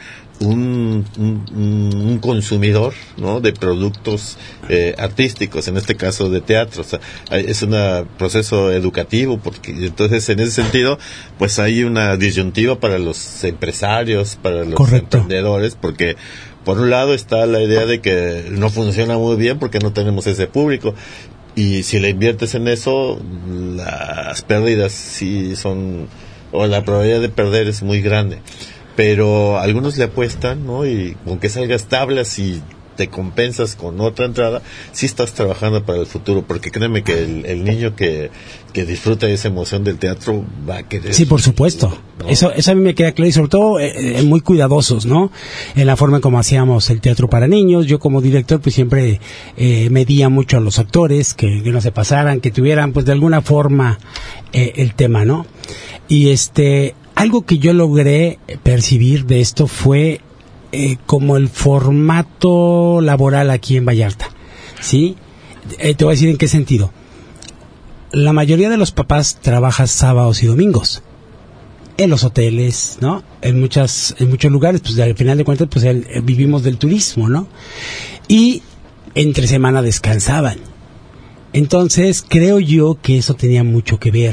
un consumidor, ¿no?, de productos artísticos, en este caso de teatro. O sea, es un proceso educativo, porque entonces en ese sentido pues hay una disyuntiva para los empresarios, para los emprendedores, porque por un lado está la idea de que no funciona muy bien porque no tenemos ese público. Y si le inviertes en eso, las pérdidas sí son, o la probabilidad de perder es muy grande. Pero algunos le apuestan, ¿no? Y aunque salgas tablas y te compensas con otra entrada, sí estás trabajando para el futuro, porque créeme que el niño que disfruta de esa emoción del teatro va a querer. Sí, por supuesto. ¿No? Eso a mí me queda claro, y sobre todo muy cuidadosos, ¿no? En la forma como hacíamos el teatro para niños. Yo como director pues siempre medía mucho a los actores, que no se pasaran, que tuvieran pues de alguna forma el tema, ¿no? Y algo que yo logré percibir de esto fue como el formato laboral aquí en Vallarta, ¿sí? Te voy a decir en qué sentido. La mayoría de los papás trabajan sábados y domingos en los hoteles, ¿no? En muchos lugares, pues al final de cuentas, pues vivimos del turismo, ¿no? Y entre semana descansaban. Entonces, creo yo que eso tenía mucho que ver,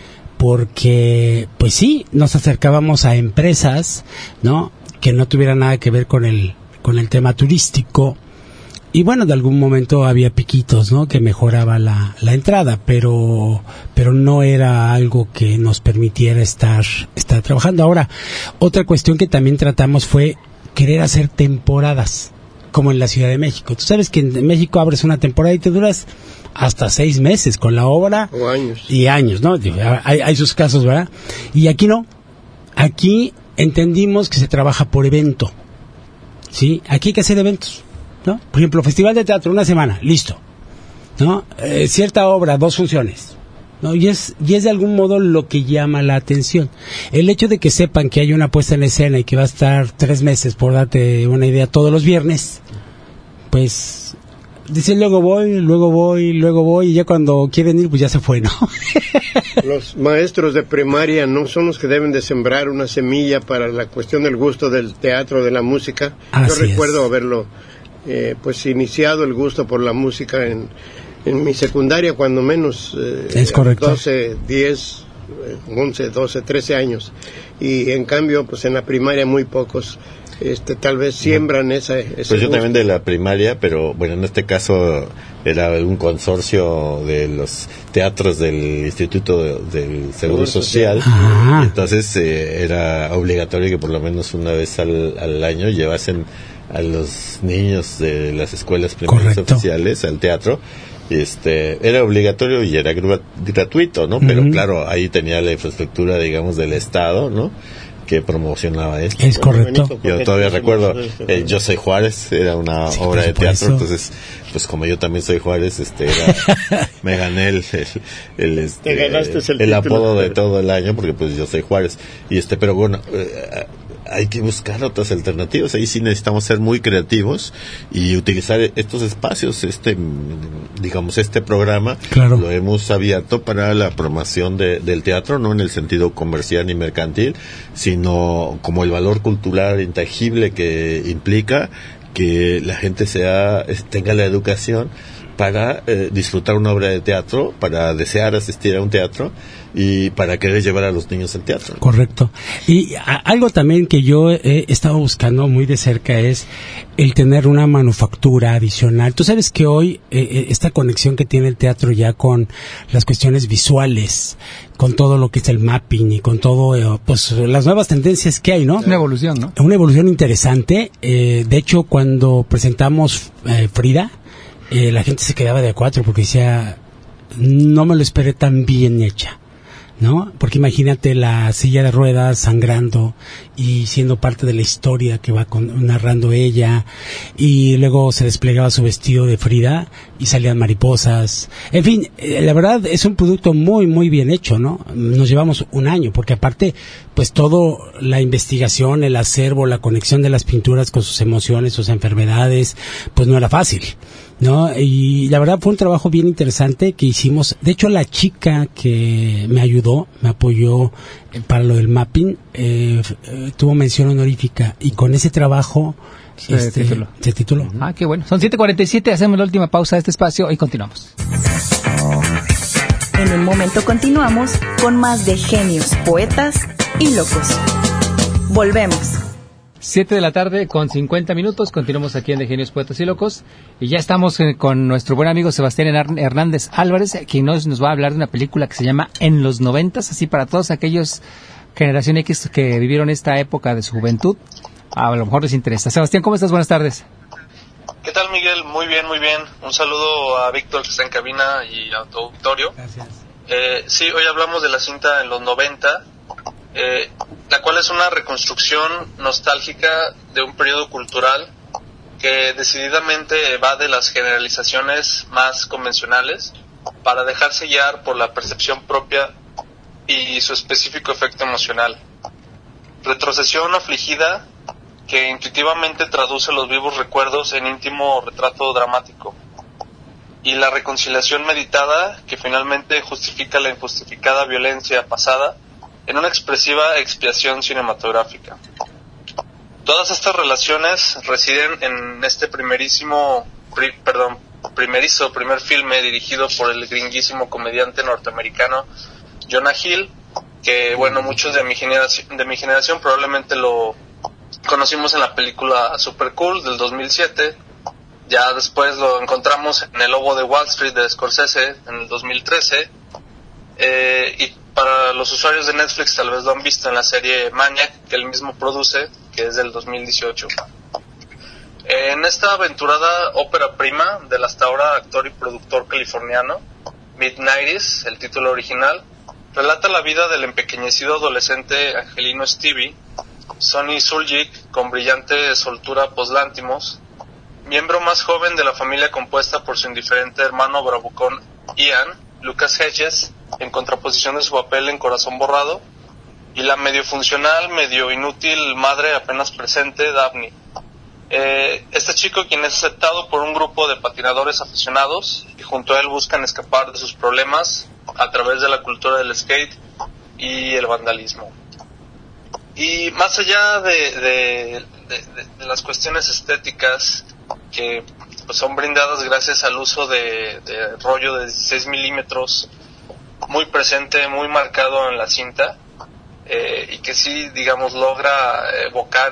porque, pues sí, nos acercábamos a empresas, ¿no?, que no tuvieran nada que ver con el tema turístico, y bueno, de algún momento había piquitos, ¿no?, que mejoraba la entrada, pero no era algo que nos permitiera estar trabajando. Ahora, otra cuestión que también tratamos fue querer hacer temporadas, como en la Ciudad de México. Tú sabes que en México abres una temporada y te duras hasta 6 meses con la obra. O años. Y años, ¿no? Hay sus casos, ¿verdad? Y aquí no. Aquí entendimos que se trabaja por evento, ¿sí? Aquí hay que hacer eventos, ¿no? Por ejemplo, Festival de Teatro, 1 semana, listo, ¿no? Cierta obra, 2 funciones, ¿no? Y es de algún modo lo que llama la atención. El hecho de que sepan que hay una puesta en escena y que va a estar 3 meses, por darte una idea, todos los viernes, pues dicen luego voy, y ya cuando quieren ir, pues ya se fue, ¿no? Los maestros de primaria no son los que deben de sembrar una semilla para la cuestión del gusto del teatro, de la música. Yo recuerdo haberlo pues iniciado el gusto por la música en mi secundaria, cuando menos. Es correcto. 12, 10, 11, 12, 13 años. Y en cambio, pues en la primaria muy pocos tal vez siembran ese pues yo gusto. también de la primaria, pero bueno, en este caso era un consorcio de los teatros del Instituto del Seguro Social. Entonces era obligatorio que por lo menos una vez al año llevasen a los niños de las escuelas primarias oficiales al teatro. Era obligatorio y era gratuito, ¿no? Pero claro, ahí tenía la infraestructura, digamos, del Estado, ¿no?, que promocionaba esto. Es correcto. Yo todavía recuerdo, Yo Soy Juárez, era una obra de teatro, entonces, pues como yo también soy Juárez, me gané el apodo de todo el año, porque pues yo soy Juárez, pero bueno, hay que buscar otras alternativas. Ahí sí necesitamos ser muy creativos y utilizar estos espacios. Digamos, este programa lo hemos abierto para la promoción del teatro, no en el sentido comercial ni mercantil, sino como el valor cultural intangible que implica que la gente tenga la educación para disfrutar una obra de teatro, para desear asistir a un teatro y para querer llevar a los niños al teatro. Correcto. Y algo también que yo he estado buscando muy de cerca es el tener una manufactura adicional. Tú sabes que hoy esta conexión que tiene el teatro ya con las cuestiones visuales, con todo lo que es el mapping y con todo, pues las nuevas tendencias que hay, ¿no? Una evolución, ¿no? Una evolución interesante. De hecho, cuando presentamos Frida, la gente se quedaba de a 4 porque decía, no me lo esperé tan bien hecha, ¿no? Porque imagínate la silla de ruedas sangrando y siendo parte de la historia que va narrando ella, y luego se desplegaba su vestido de Frida y salían mariposas. En fin, la verdad es un producto muy, muy bien hecho, ¿no? Nos llevamos un año, porque aparte, pues todo la investigación, el acervo, la conexión de las pinturas con sus emociones, sus enfermedades, pues no era fácil, ¿no? Y la verdad fue un trabajo bien interesante que hicimos. De hecho, la chica que me ayudó, me apoyó para lo del mapping, tuvo mención honorífica, y con ese trabajo se tituló. Ah, qué bueno. Son 7:47, hacemos la última pausa de este espacio y continuamos. En un momento continuamos con más de Genios, Poetas y Locos. Volvemos. 7:50 p.m, continuamos aquí en De Genios, Poetas y Locos, y ya estamos con nuestro buen amigo Sebastián Hernández Álvarez, quien nos va a hablar de una película que se llama En los 90s, así para todos aquellos generación X que vivieron esta época de su juventud, a lo mejor les interesa. Sebastián, ¿cómo estás? Buenas tardes. ¿Qué tal, Miguel? Muy bien, muy bien. Un saludo a Víctor, que está en cabina, y a tu auditorio. Gracias. Sí, hoy hablamos de la cinta En los 90, la cual es una reconstrucción nostálgica de un periodo cultural que decididamente va de las generalizaciones más convencionales para dejarse guiar por la percepción propia y su específico efecto emocional. Retrocesión afligida que intuitivamente traduce los vivos recuerdos en íntimo retrato dramático. Y la reconciliación meditada que finalmente justifica la injustificada violencia pasada en una expresiva expiación cinematográfica. Todas estas relaciones residen en este primer filme dirigido por el gringuísimo comediante norteamericano Jonah Hill, que bueno, muchos de mi generación probablemente lo conocimos en la película Super Cool del 2007, ya después lo encontramos en El Lobo de Wall Street de Scorsese en el 2013, y para los usuarios de Netflix tal vez lo han visto en la serie Maniac, que él mismo produce, que es del 2018. En esta aventurada ópera prima del hasta ahora actor y productor californiano, Mid-90s, el título original, relata la vida del empequeñecido adolescente angelino Stevie, Sonny Suljic, con brillante soltura poslántimos, miembro más joven de la familia compuesta por su indiferente hermano bravucón Ian, Lucas Hedges, en contraposición de su papel en Corazón Borrado, y la medio funcional, medio inútil madre apenas presente, Daphne. Este chico, quien es aceptado por un grupo de patinadores aficionados, que junto a él buscan escapar de sus problemas a través de la cultura del skate y el vandalismo. Y más allá de las cuestiones estéticas que pues son brindadas gracias al uso de rollo de 16 milímetros muy presente, muy marcado en la cinta, y que sí, digamos, logra evocar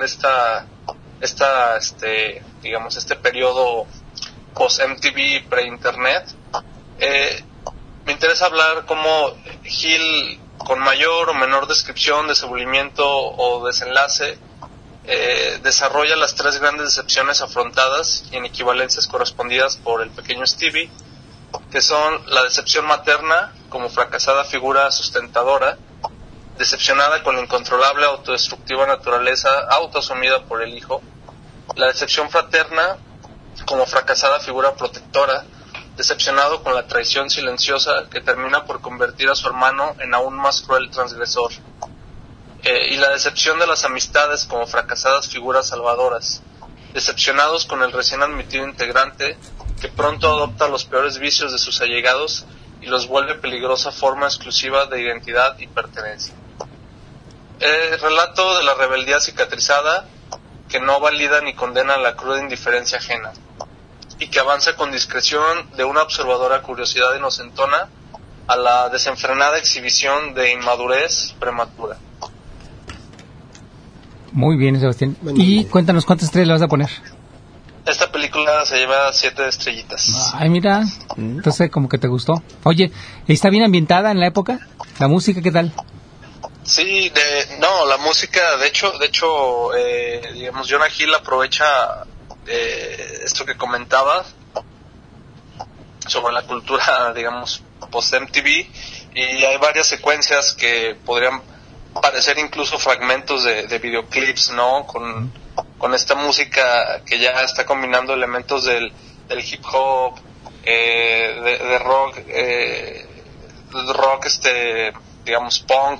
este periodo post MTV, pre-internet. Me interesa hablar cómo Hill, con mayor o menor descripción, desenvolvimiento o desenlace, desarrolla las tres grandes decepciones afrontadas y en equivalencias correspondidas por el pequeño Stevie, que son la decepción materna como fracasada figura sustentadora, decepcionada con la incontrolable autodestructiva naturaleza autoasumida por el hijo; la decepción fraterna como fracasada figura protectora, decepcionado con la traición silenciosa que termina por convertir a su hermano en aún más cruel transgresor; y la decepción de las amistades como fracasadas figuras salvadoras, decepcionados con el recién admitido integrante que pronto adopta los peores vicios de sus allegados y los vuelve peligrosa forma exclusiva de identidad y pertenencia. Relato de la rebeldía cicatrizada que no valida ni condena la cruda indiferencia ajena y que avanza con discreción de una observadora curiosidad inocentona a la desenfrenada exhibición de inmadurez prematura. Muy bien, Sebastián. Y cuéntanos, ¿cuántas estrellas le vas a poner? Esta película se lleva 7 estrellitas. Ay, mira, entonces como que te gustó. Oye, ¿está bien ambientada en la época? ¿La música qué tal? Sí, la música, de hecho, digamos, Jonah Hill aprovecha esto que comentabas sobre la cultura, digamos, post MTV, y hay varias secuencias que podrían parecer incluso fragmentos de videoclips, ¿no? Con esta música que ya está combinando elementos del hip hop, de rock, digamos punk,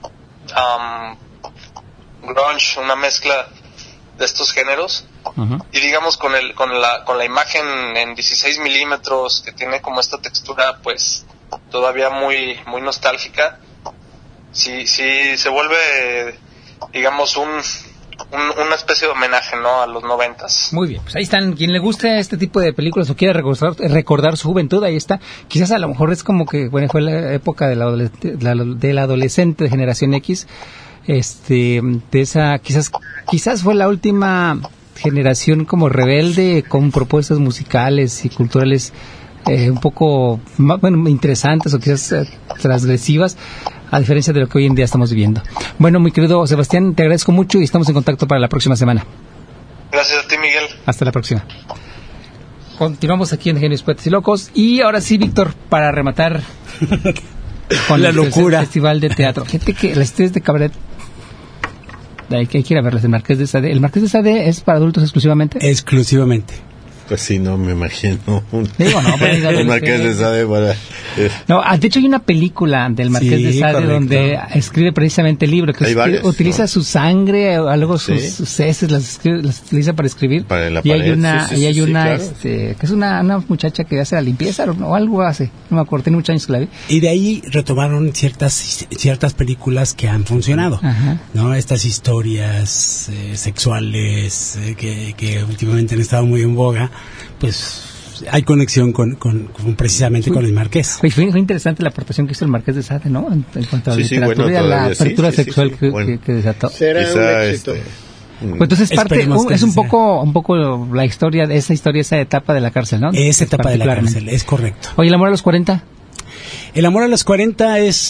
grunge, una mezcla de estos géneros. Uh-huh. Y digamos con la imagen en 16 milímetros, que tiene como esta textura pues todavía muy muy nostálgica, sí se vuelve, digamos, una especie de homenaje, ¿no?, a los 90s. Muy bien, pues ahí están. Quien le guste este tipo de películas o quiere recordar su juventud, ahí está. Quizás a lo mejor es como que, bueno, fue la época del adolescente de Generación X, de esa, quizás fue la última generación como rebelde, con propuestas musicales y culturales un poco, bueno, interesantes o quizás transgresivas, a diferencia de lo que hoy en día estamos viviendo. Bueno, mi querido Sebastián, te agradezco mucho y estamos en contacto para la próxima semana. Gracias a ti, Miguel. Hasta la próxima. Continuamos aquí en Genios, Poetas y Locos. Y ahora sí, Víctor, para rematar con la locura. El Festival de Teatro. Gente que las historias de cabaret, hay que ir a verlas. El Marqués de Sade. ¿El Marqués de Sade es para adultos exclusivamente? Exclusivamente. Pues sí, no me imagino. Digo, no, el Marqués de Sade para... No, de hecho hay una película del Marqués de Sade, correcto, donde escribe precisamente el libro, que utiliza su sangre o algo, sus heces, las utiliza para escribir. Para la y pared, hay una, claro. Que es una muchacha que hace la limpieza o algo hace, no me acuerdo, tiene muchos años que la vi. Y de ahí retomaron ciertas películas que han funcionado. Ajá. ¿No? Estas historias sexuales que últimamente han estado muy en boga, pues hay conexión con precisamente con el Marqués. Fue interesante la aportación que hizo el Marqués de Sade, ¿no? En cuanto a la literatura y a la apertura sexual que desató. Será un éxito. Pues entonces es un poco la historia, esa etapa de la cárcel, ¿no? Esa etapa de la cárcel, es correcto. Oye, ¿el amor a los 40? El amor a los 40 es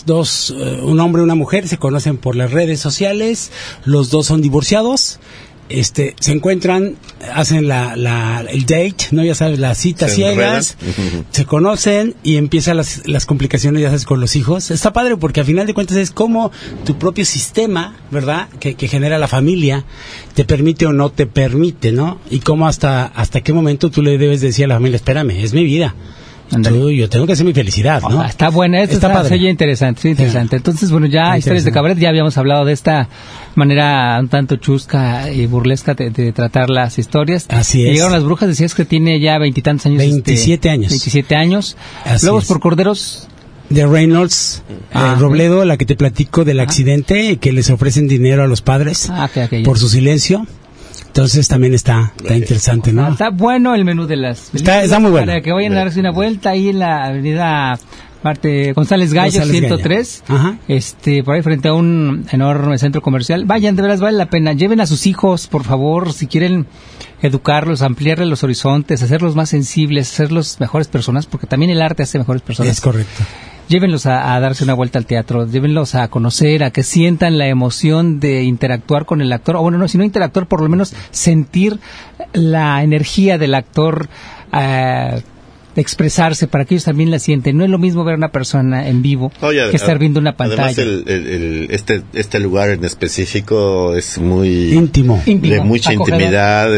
un hombre y una mujer, se conocen por las redes sociales, los dos son divorciados. Se encuentran, hacen el date, ¿no? Ya sabes, las citas ciegas, se conocen y empiezan las complicaciones, ya sabes, con los hijos. Está padre porque al final de cuentas es como tu propio sistema, ¿verdad? Que genera la familia, te permite o no te permite, ¿no? Y cómo hasta qué momento tú le debes decir a la familia, espérame, es mi vida. Yo tengo que hacer mi felicidad, ¿no? Está buena, está padre. Interesante. Entonces, bueno, ya historias de cabaret, ya habíamos hablado de esta manera un tanto chusca y burlesca de tratar las historias. Así es. Llegaron las brujas, decías que tiene ya 20 y tantos años. 27 años. 27 años. Lobos por Corderos. De Reynolds, Robledo, la que te platico del accidente, que les ofrecen dinero a los padres por su silencio. Entonces también está interesante, ¿no? Está bueno el menú de las películas. Está muy bueno. Para que vayan a darse una vuelta ahí en la avenida González Gallo, 103. Ajá. Por ahí frente a un enorme centro comercial. Vayan, de veras vale la pena. Lleven a sus hijos, por favor, si quieren educarlos, ampliarles los horizontes, hacerlos más sensibles, hacerlos mejores personas, porque también el arte hace mejores personas. Es correcto. Llévenlos a darse una vuelta al teatro, llévenlos a conocer, a que sientan la emoción de interactuar con el actor, o bueno, no, si no interactuar, por lo menos sentir la energía del actor, expresarse, para que ellos también la sienten. No es lo mismo ver a una persona en vivo que estar viendo una pantalla. Además, este lugar en específico es muy íntimo, de mucha intimidad,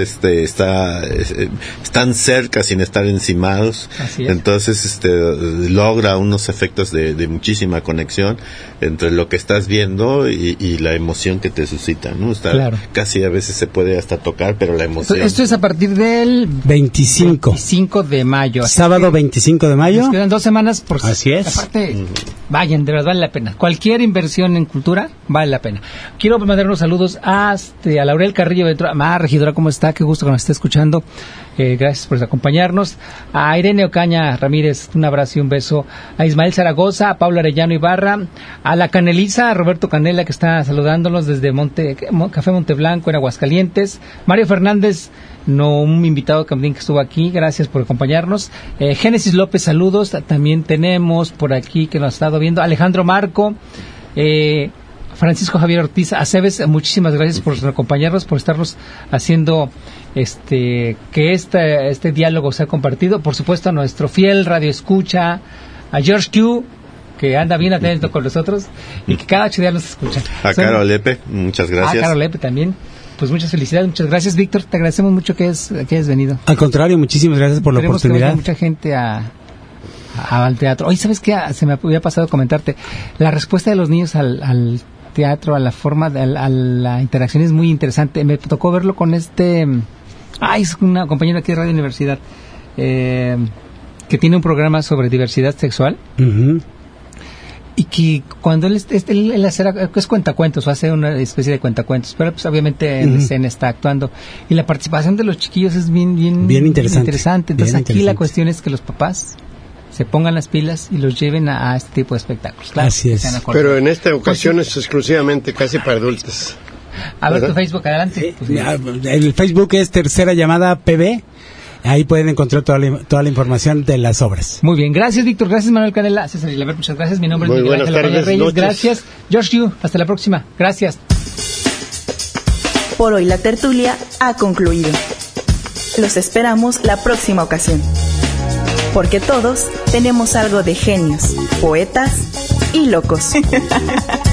están cerca sin estar encimados. Entonces logra unos efectos de muchísima conexión entre lo que estás viendo y la emoción que te suscita, ¿no? Casi a veces se puede hasta tocar, pero la emoción. Esto es a partir del 25 de mayo. Sábado 25 de mayo. Nos quedan 2 semanas. Así es. Aparte, vayan, de verdad vale la pena. Cualquier inversión en cultura vale la pena. Quiero mandar unos saludos a Laurel Carrillo, regidora, ¿cómo está? Qué gusto que nos esté escuchando. Gracias por acompañarnos. A Irene Ocaña Ramírez, un abrazo y un beso. A Ismael Zaragoza, a Pablo Arellano Ibarra, a la Caneliza, a Roberto Canela, que está saludándonos desde Café Monteblanco, en Aguascalientes. Mario Fernández, un invitado también que estuvo aquí, gracias por acompañarnos. Génesis López, saludos. También tenemos por aquí que nos ha estado viendo Alejandro Marco, Francisco Javier Ortiz Aceves, muchísimas gracias por acompañarnos, por estarnos haciendo que este diálogo sea compartido. Por supuesto, a nuestro fiel radio escucha, a George Q, que anda bien atento con nosotros y que cada 8 días nos escucha. A Caro Lepe, muchas gracias. A Caro Lepe también. Pues muchas felicidades, muchas gracias, Víctor. Te agradecemos mucho que hayas venido. Al contrario, muchísimas gracias por la oportunidad. Mucha gente al teatro. Oye, ¿sabes qué? Se me había pasado comentarte. La respuesta de los niños al teatro, a la forma, a la interacción es muy interesante. Me tocó verlo con es una compañera aquí de Radio Universidad, que tiene un programa sobre diversidad sexual. Uh-huh. Y que cuando él es cuentacuentos, o hace una especie de cuentacuentos, pero pues obviamente en escena está actuando. Y la participación de los chiquillos es bien interesante. Entonces aquí la cuestión es que los papás se pongan las pilas y los lleven a este tipo de espectáculos. Claro, así es. Pero en esta ocasión es exclusivamente casi para adultos. A ver tu Facebook, adelante. Sí. El Facebook es Tercera Llamada PB. Ahí pueden encontrar toda la información de las obras. Muy bien, gracias Víctor, gracias Manuel Canela, César Ilaver, muchas gracias. Mi nombre es Miguel Ángel Ocaña Reyes, noches. Gracias George Yu, hasta la próxima, gracias. Por hoy la tertulia ha concluido. Los esperamos la próxima ocasión, porque todos tenemos algo de genios, poetas y locos.